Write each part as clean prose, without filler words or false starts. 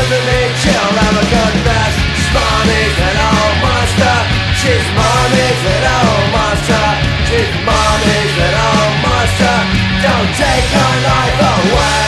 doesn't chill, I'm a confess. She's mommy's an old monster. She's mommy's an old monster. She's mommy's an old monster. Don't take her life away.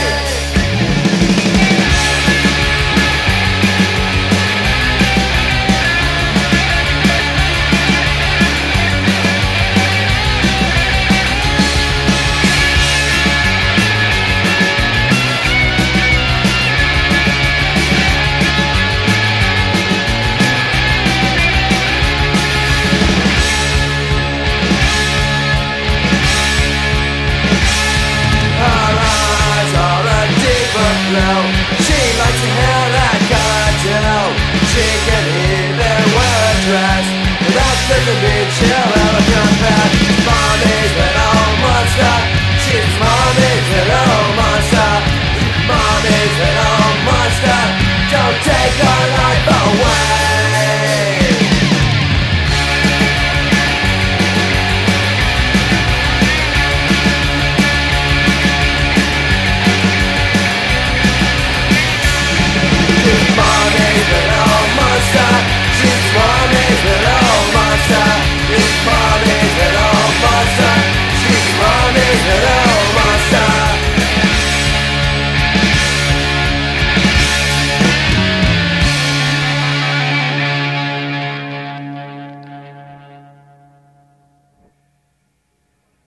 She likes to hear that color too. She can even wear a dress. That doesn't mean she'll